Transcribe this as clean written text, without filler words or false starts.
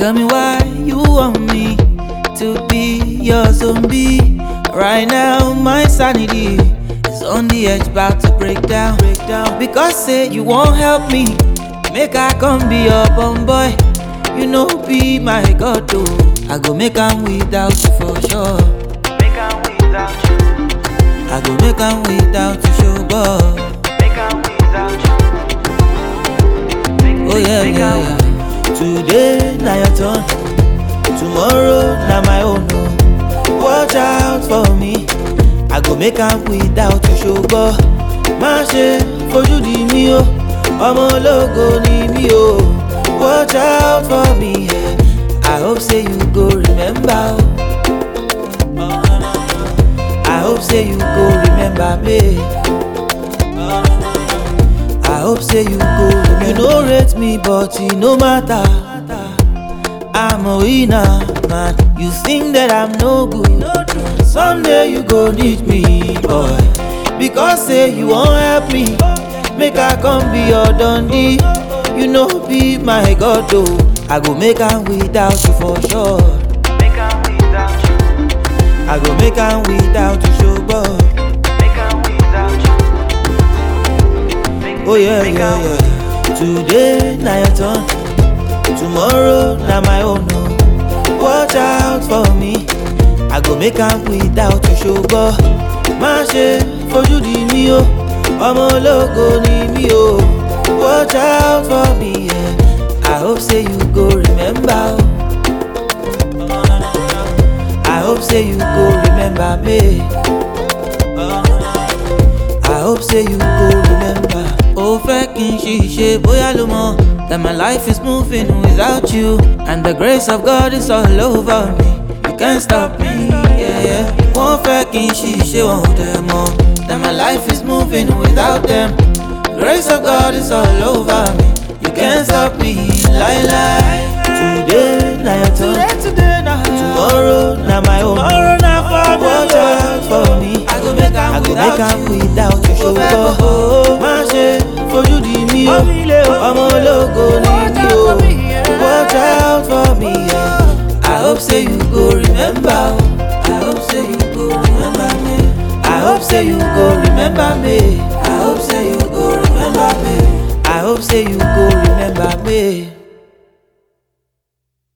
Tell me why you want me to be your zombie. Right now my sanity is on the edge, about to break down. Because say you won't help me, make I come be your bum boy. You know be my god though, I go make am without you for sure. Make am without you. I go make am without you, show boy. Make am without you. Oh yeah. Today na your turn, tomorrow na my own. Oh, watch out for me, I go make am without you, show boy. Má ṣe fojú di mí o, ọmọ ológo ni mí o. Watch out for me, yeah. I hope say you go remember. I hope say you go remember me. I hope say you go remember. You no rate me, but it no matter. I'm a winner, man. You think that I'm no good. Someday you go need me, boy. Because say you won't help me, make I come be your Dundee. You know be my god though, I go make am without you for sure. Make am without you. I go make am without you, show boy. Make am without you. Oh yeah. Today na your turn, tomorrow na my own. Oh, watch out for me, I go make am without you, show boy. Má ṣe fojú di mí o, ọmọ ológo ni mí o. Watch out for me, yeah. I hope say you go remember. I hope say you go remember me. I hope say you go remember. Oh, fẹ́ kí n ṣiṣẹ́ bóyá ló mọ̀ that my life is moving without you, and the grace of God is all over me. You can't stop me, yeah. Wọ́n fẹ́ kí n ṣiṣẹ́ wọn ò dẹ̀ mọ̀ that my life is moving without them. Grace of God is all over me. You can't stop me, lie. Today na your turn, tomorrow na my own. Watch out for me, I go make am without you, show up. Má ṣe fojú di mí o, ọmọ ológo ni mí o. Watch out for me, yeah. I hope say you go remember. I hope say you go remember me. I hope say you go remember me. I hope say you go remember me. I hope say you go remember me.